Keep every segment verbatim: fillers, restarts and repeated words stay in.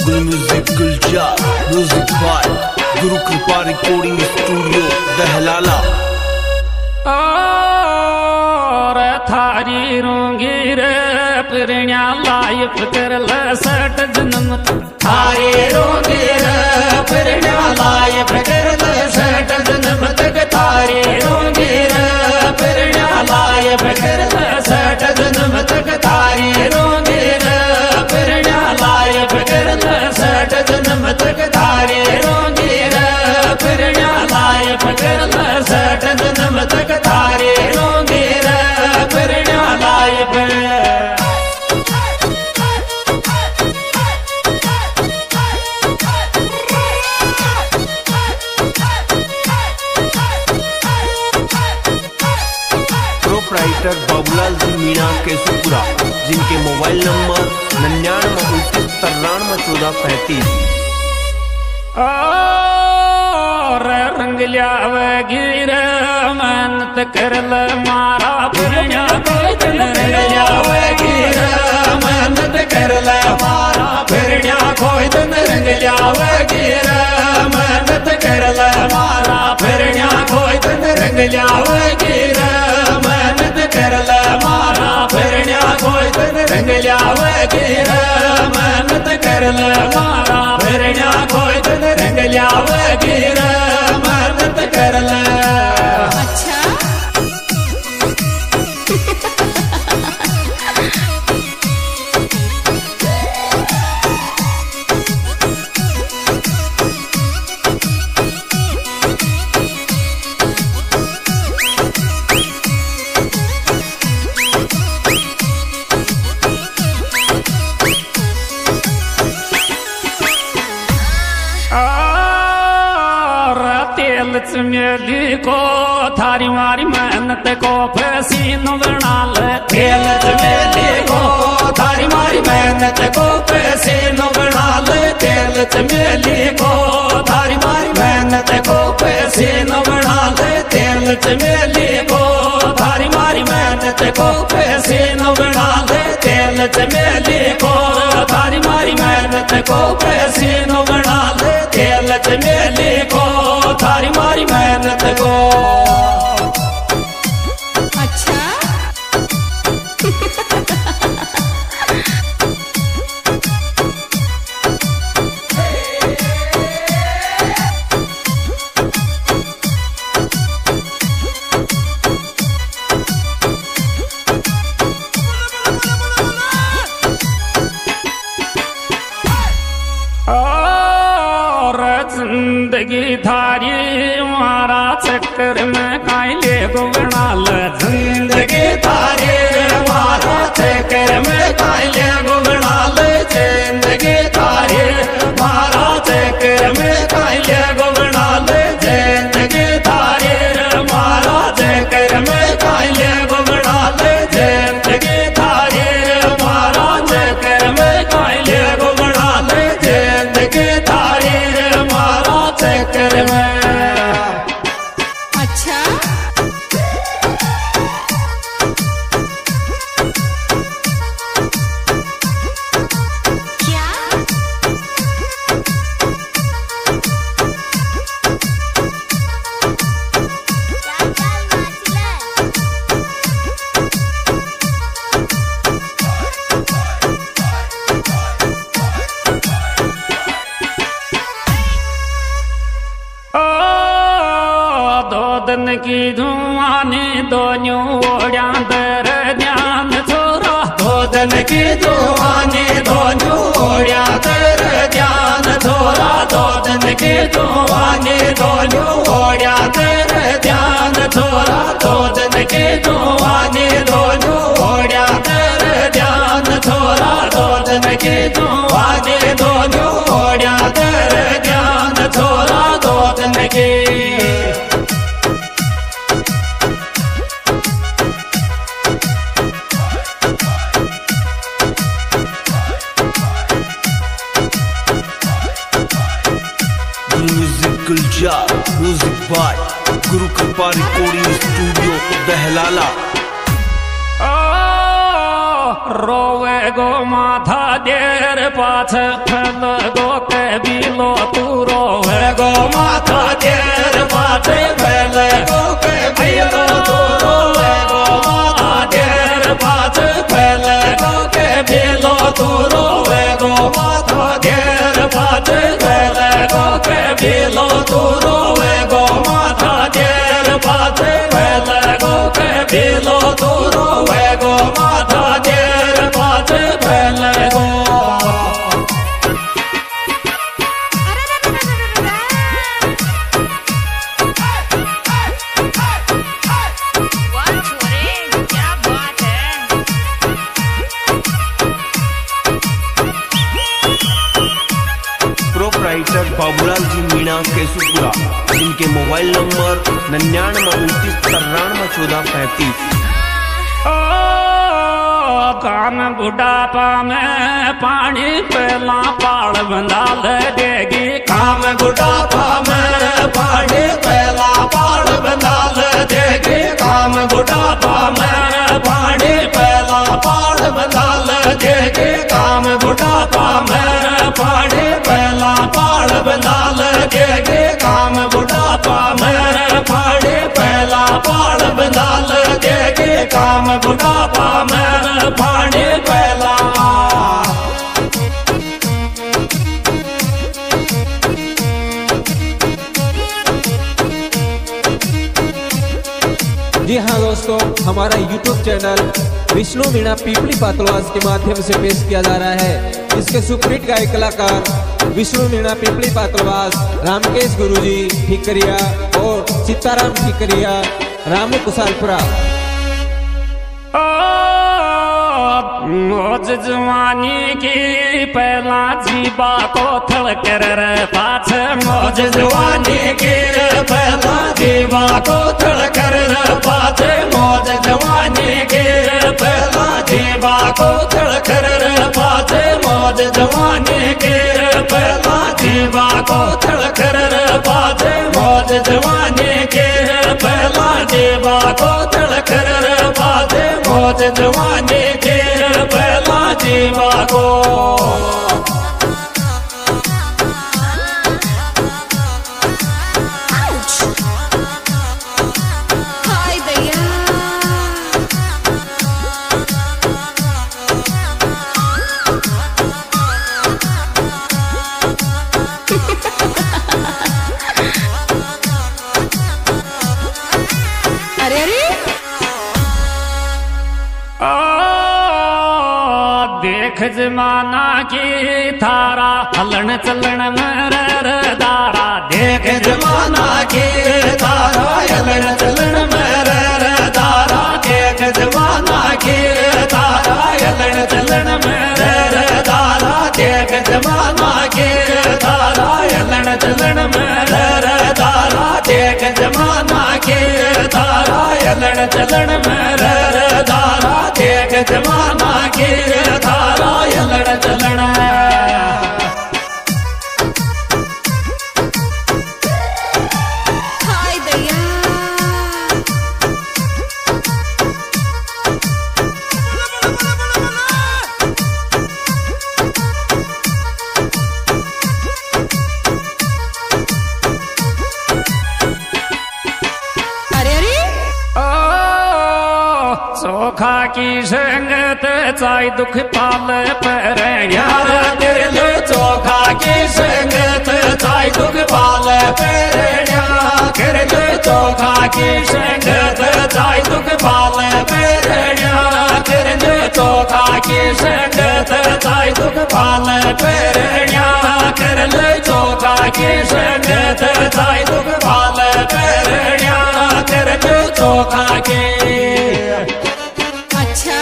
गुल music Gulzar music by गुरु कृपा recording studio दहलाला। और थारी रोंगी रे पिरण्या लाइफ कर लसट जन्म थारी रोंगी रे पिरण्या लाइफ कर लसट जन्म तक थारी रोंगी रे पिरण्या लाइफ कर लसट जन्म तक थारी रोंगी रे पिरण्या लाइफ कर लसट जन्म तक थारी रोंगी रे पिरण्या लाइफ कर लसट जन्म तक थारी रोंगी रे पिरण्या लाइफ। प्रोप्राइटर बाबूलाल जी मीणा केसुपुरा, जिनके मोबाइल नंबर निन्यानवे उनतीस तिरानवे चौदह पैंतीस। और रंग गिर मेहनत करल मारा पिरण्या कोई दिन रंग गिर मेहनत करल मारा पिरण्या कोई दिन रंग गिर मेहनत करल मारा पिरण्या कोई दिन रंग गिर मेहनत करल मारा पिरण्या कोई दिन रंग गिर मेहनत करल मारा पिरण्या कोई दिन रंग गिर मेहनत करल। अच्छा चमेली को थारी मारी मेहनत को पसीनो बना ले तेल चमेली को थारी मारी मेहनत को पसीनो बना ले तेल चमेली को थारी मारी मेहनत को पसीनो बना ले तेल चमेली को थारी मारी मेहनत को पसीनो बना ले तेल चमेली को थारी मारी मेहनत को पसीनो बना ले तेल चमेली को थारी मारी मेहनत को। अच्छा जिंदगी थारी मारा चक्कर में कायले को बना ले जिंदगी थारी मारा चक्कर में कायले को बना ले जिंदगी थारी मारा चक्कर में कायले को बना ले जिंदगी थारी मारा चक्कर में कायले को बना ले जिंदगी थारी मारा चक्कर में कायले को बना ले जिंदगी थारी मारा चक्कर में। अच्छा क्या दिन की धुआनी दोनों ओढ़ा दर ध्यान छोरा दो दिन की धुआनी दोनों ओढ़ा दर ध्यान छोरा दो दिन की धुआनी दोनों ओढ़ा दर ध्यान छोरा दो दिन की धुआनी दोनों ओढ़ा दर ध्यान छोरा दो दिन की धुआनी दोनों ओढ़ा दर ध्यान छोरा दो दिन की। म्यूजिक गुलजार म्यूजिक बाय गुरु कृपा रिकॉर्डिंग स्टूडियो दहलाला। रोवे गो माथा देर पाछ फल गो के बिलो तू रोवे गो माथा देर पाछ फल गो के बिलो तू रोवे गो माथा देर पाछ फल गो के बिलो तू रोवे गो माथा देर पाछ फल गो के बिलो तू रोवे गो माथा देर पाछ फल गो के बिलो तू रोवे गो माथा देर पाछ फल गो प्रोप्राइटर बाबूलाल जी मीणा केसुपुरा, जिनके मोबाइल नंबर निन्यानवे उनतीस तिरानवे चौदह पैंतीस। काम बुढ़ापा में पानी पहला पाड़ बंधा ले देगी काम बुढ़ापा में पानी पहला पाड़ बंधा ले देगी काम बुढ़ापा में पानी पहला पाड़ बंधा ले देगी काम बुढ़ापा में पानी पहला पाड़ बंधा ले देगी काम बुढ़ापा में पानी पहला पाड़ बंधा ले देगी काम बुढ़ापा में पानी पहला। जी हाँ दोस्तों, हमारा यूट्यूब चैनल विष्णु मीणा पीपली पातलवास के माध्यम से पेश किया जा रहा है। इसके सुपरहिट गायक कलाकार विष्णु मीणा पीपली पातलवास, रामकेश गुरुजी ठिकरिया और सीताराम ठिकरिया, रामू कुशालपुरा। मौज जवानी की पहला जीबा को थल कर पाछ मौज जवानी की पहला जीवा को थल कर पाछ मौज जवानी की पहला जीवा को थल कर पाछ मौज जवानी की पहला जीवा को थल कर पाछ मौज जवानी की पहला जीवा को थल कर पाछ मौज जवानी के पहला जीवा को। हाय भैया अरे अरे देख जमाना की थारा हलन चलन मर दारा देख जमाना की तारा हलन चलन मर दारा देख जमाना की तारा हलन चलन मर दारा देख जमाना की तारा हलन चलन मर दारा देख जमाना की तारा हलन चलन मर दारा देख जमाना की तारा हलन चलन। हाय भैया अरे अरे चोखा की संगत चाय दुख पाल पर यार दिल चोखा की संगत चाय दुख पाल पेरण्या कर दे चोखा की संगत चाय दुख पाल पेरण्या कर दे चोखा की संगत चाय दुख पाल पेरण्या कर ले चोखा की संगत चाय दुख पाल पेरण्या कर दे चोखा की। अच्छा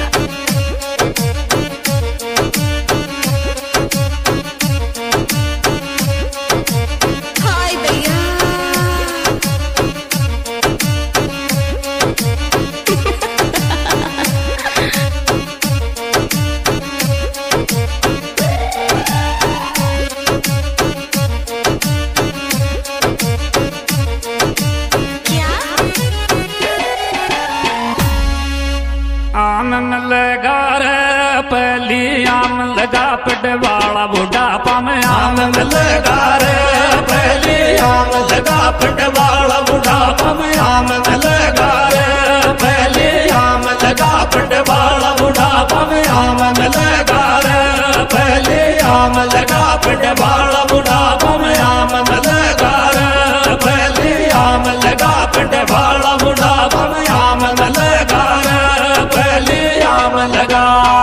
हाय भैया बुढ़ापा में आम लगा रे पहले आम लगा पटवाला बुढ़ापा में आम लगा रे पहले आम लगा पटवाला बुढ़ापा में आम लगा रे पहले आम लगा पटवाला बुढ़ापा में आम लगा रे पहले आम लगा पटवाला बुढ़ापा में आम लगा रे पहले आम लगा।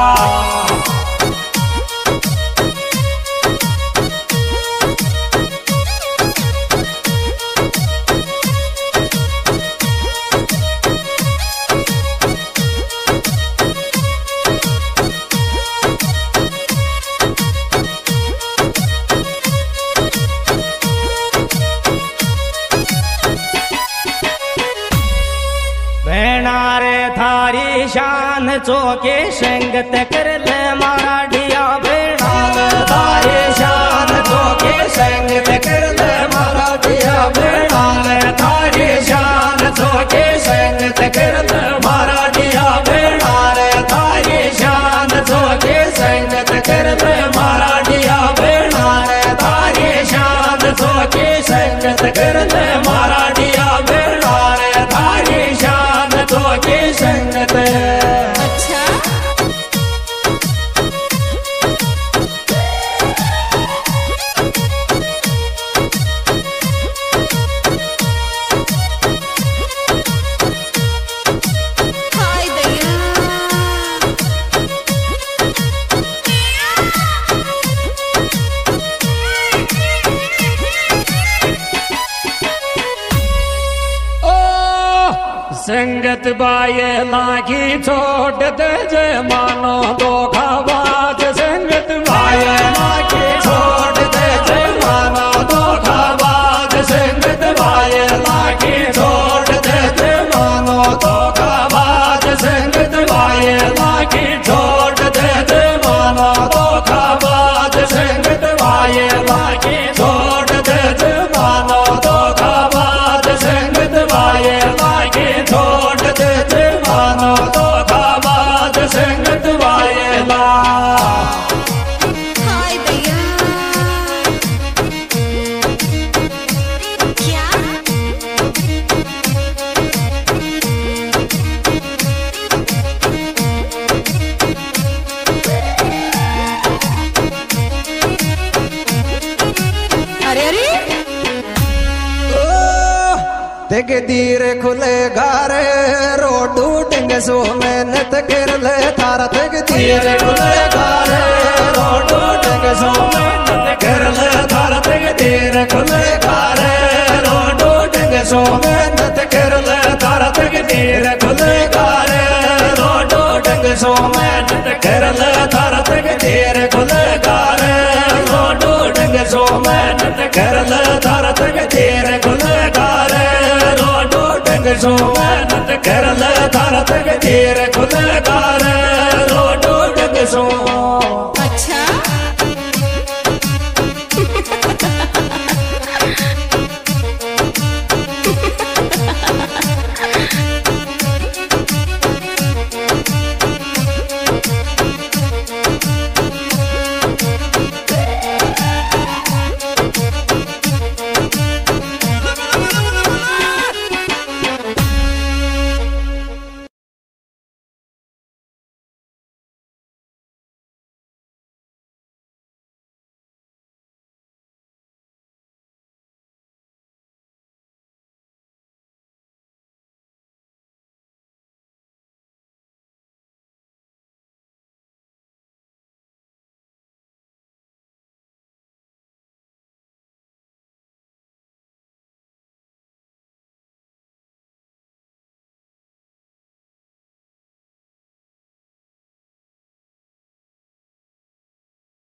भेणारे थारी शान चौके संगत कर ले मराठिया भेणाल थारी शान चौके संगत कर ले मराठिया भेणाल थारी शान चौके संगत कर ले मराठिया भेणाल थारी शान चौके संगत कर ले मराठिया भेणाल थारी शान चौके संगत कर ले मराठिया भेणाल थारी शान चौके संगत। अच्छा हाय दैया संगत बाये लागी छोड़ दे जे मानो धोखाबाज संगत बाये लागी छोड़ दे जे मानो धोखाबाज संगत बाये लागी छोड़ दे जे मानो धोखाबाज संगत बाये लागी छोड़ दे जे मानो धोखाबाज संगत बाये लागी छोड़ दे जे मानो धोखाबाज संगत बाये लागी छोड़ दे जे मानो धोखाबाज संगत बाये ला। हाय दैया क्या अरे अरे तेगे धीरे खुले गारे रोडू टिंग सो मेहनत कर ले थारा तेगे धीरे खुले गारे रोडू टिंग सो मेहनत कर ले थारा तेगे धीरे खुले गारे रोडू टिंग सो मेहनत कर ले थारा तेगे धीरे खुले गारे रोडू टिंग सो मेहनत कर ले थारा तेगे धीरे खुले गारे रोडू टिंग सो मेहनत कर ले थारा तेगे धीरे खुले गारे रोडू टिंग सो मेहनत कर ले थारा तेगे धीरे खुले गारे रोडू टिंग सो